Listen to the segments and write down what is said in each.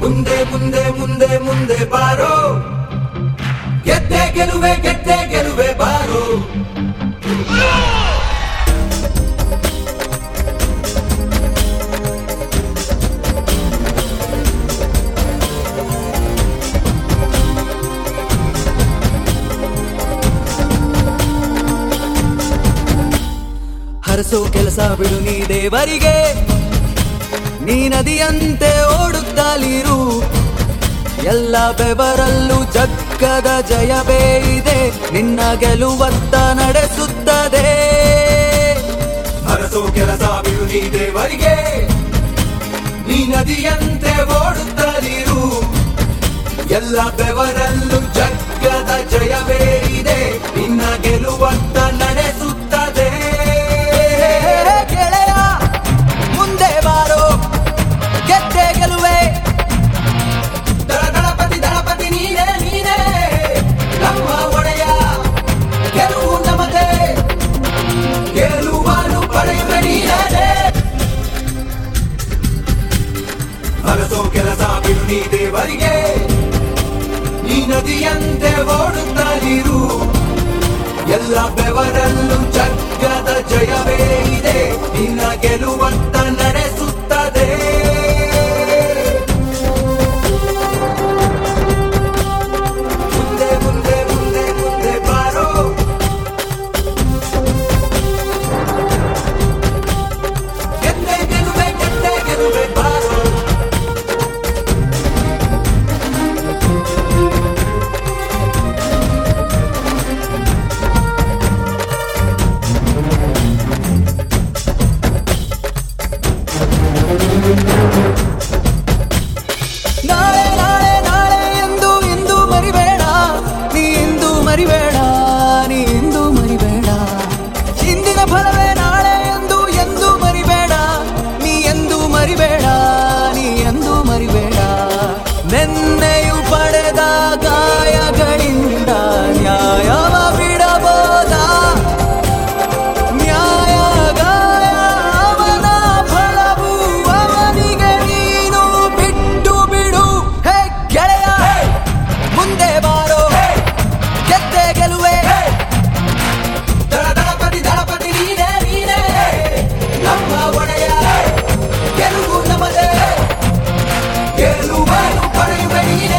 ಮುಂದೆ ಮುಂದೆ ಮುಂದೆ ಮುಂದೆ ಬಾರೋ, ಗೆದ್ದೆ ಗೆಲುವೆ ಬಾರೋ. ಹರಸೋ ಕೆಲಸ ಬಿಡು ನೀ ದೇವರಿಗೆ, ನೀ ನದಿಯಂತೆ ಓಡುತ್ತಲಿರು. ಎಲ್ಲ ಬೆವರಲ್ಲೂ ಜಗ್ಗದ ಜಯವೇ ಇದೆ, ನಿನ್ನ ಗೆಲುವತ್ತ ನಡೆಸುತ್ತದೆ. ಹರಸೋ ಕೆಲಸ ಬಿಡು ನೀ ದೇವರಿಗೆ, ನೀ ನದಿಯಂತೆ ಓಡುತ್ತಲಿರು. ಎಲ್ಲ ಬೆವರಲ್ಲೂ ಜಗ್ಗದ ಜಯವೇ ಇದೆ, ನಿನ್ನ ಗೆಲುವತ್ತ ನಡೆಸುತ್ತದೆ. ಗೆಳೆಯ ಮುಂದೆ ಬಾರೋ, ಗೆದ್ದೆ ಗೆಲುವೆ. ದಳಪತಿ ನೀನೇ ನೀನೇ ನಮ್ಮ ಒಡೆಯ, ಗೆಲುವು ನಮದೇ, ಗೆಲುವನ್ನು ಪಡೆಯುವ ನೀನೇ. ಹರಸೋ ಕೆಲಸ ಬಿಡು ನೀ ದೇವರಿಗೆ, ನೀ ನದಿಯಂತೆ ಓಡುತ್ತಲಿರು. ಎಲ್ಲ ಬೆವರಲ್ಲೂ ಜಗ್ಗದ ಜಯವೇ ಇದೆ, ನಿನ್ನ ಗೆಲುವತ್ತ ನಡೆಸುತ್ತದೆ. ಮುಂದೆ ಮುಂದೆ ಮುಂದೆ ಮುಂದೆ ಬಾರೋ, ಗೆದ್ದೆ ಗೆಲುವೆ ಬಾರೋ. ನಾಳೆ ನಾಳೆ ನಾಳೆ ಎಂದು ಇಂದು ಮರಿಬೇಡ, ನೀ ಇಂದು ಮರಿಬೇಡ, ನೀ ಇಂದು ಮರಿಬೇಡ. ಇಂದಿನ ಫಲವೇ ನಾಳೆ ಎಂದು ಮರಿಬೇಡ, ನೀ ಎಂದು ಮರಿಬೇಡ, ನೀ ಎಂದು ಮರಿಬೇಡ. ನೆನ್ನೆಯು ಪಡೆದ ಗಾಯಗಳಿಂದ ನ್ಯಾಯವ ಬಿಡಬೋದಾ? ನ್ಯಾಯ ಗಾಯ ಅವನ ಫಲವು ಅವನಿಗೆ, ನೀನು ಬಿಟ್ಟು ಬಿಡು. ಹೇ ಗೆಳೆಯ ಮುಂದೆ ಬಾರೋ, ಗೆದ್ದೆ ಗೆಲುವೆ. ದಳಪತಿ ನೀನೇ ನೀನೇ ನಮ್ಮ ಒಡೆಯ, ಗೆಲುವು ನಮದೇ, ಗೆಲುವನ್ನು ಪಡೆಯುವ ನೀನೇ.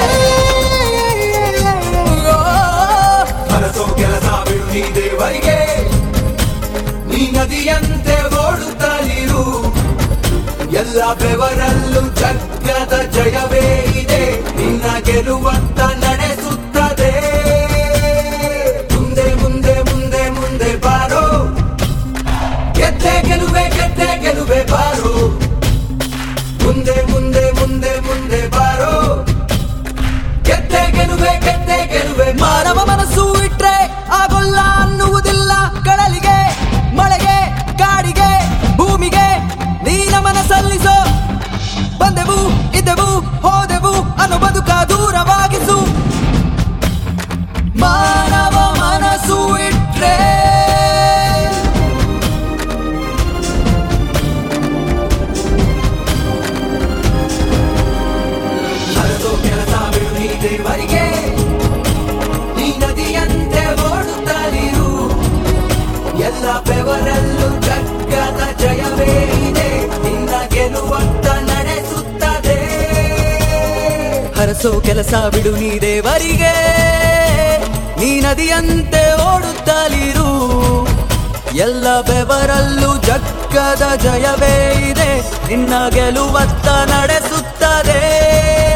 ಹರಸೋ ಕೆಲಸ ಬಿಡು ನೀ ದೇವರಿಗೆ, ನೀ ನದಿಯಂತೆ ಓಡುತ್ತಲಿರು. ಎಲ್ಲ ಬೆವರಲ್ಲೂ ಜಗ್ಗದ ಜಯವೇ ಇದೆ, ನಿನ್ನ ಗೆಲುವತ್ತ ನಡೆಸುತ್ತದೆ. ಮುಂದೆ ಮುಂದೆ ಮುಂದೆ ಮುಂದೆ ಬಾರೋ, ಗೆದ್ದೆ ಗೆಲುವೆ ಬಾರೋ. ಮುಂದೆ ಮುಂದೆ ಮುಂದೆ ಮುಂದೆ ಬಾರೋ, ಗೆದ್ದೆ ಗೆಲುವೆ ಮಾನವ ಮನಸ್ಸು ಇಟ್ರೆ ಆಗೋಲ್ಲ ಅನ್ನುವುದಿಲ್ಲ. ಕಡಲಿಗೆ, ಮಳೆಗೆ, ಕಾಡಿಗೆ, ಭೂಮಿಗೆ ನೀ ನಮನ ಸಲ್ಲಿಸೋ. ಬಂದೆವು ಇದ್ದೆವು ಹೋದೆವು ಅನ್ನೋ ಬದುಕ ದೂರವಾಗಿಸು. ಮಾನವ ಮನಸ್ಸು ಇಟ್ರೆ ಹರಸೋ ಕೆಲಸ ಬಿಡು ನೀ ದೇವರಿಗೆ, ನೀ ನದಿಯಂತೆ ಓಡುತ್ತಲಿರು. ಎಲ್ಲ ಬೆವರಲ್ಲೂ ಜಗ್ಗದ ಜಯವೇ ಇದೆ, ನಿನ್ನ ಗೆಲುವತ್ತ ನಡೆಸುತ್ತದೆ. ಹರಸೋ ಕೆಲಸ ಬಿಡು ನೀ ದೇವರಿಗೆ, ನೀ ನದಿಯಂತೆ ಓಡುತ್ತಲಿರು. ಎಲ್ಲ ಬೆವರಲ್ಲೂ ಜಗ್ಗದ ಜಯವೇ ಇದೆ, ನಿನ್ನ ಗೆಲುವತ್ತ ನಡೆಸುತ್ತದೆ.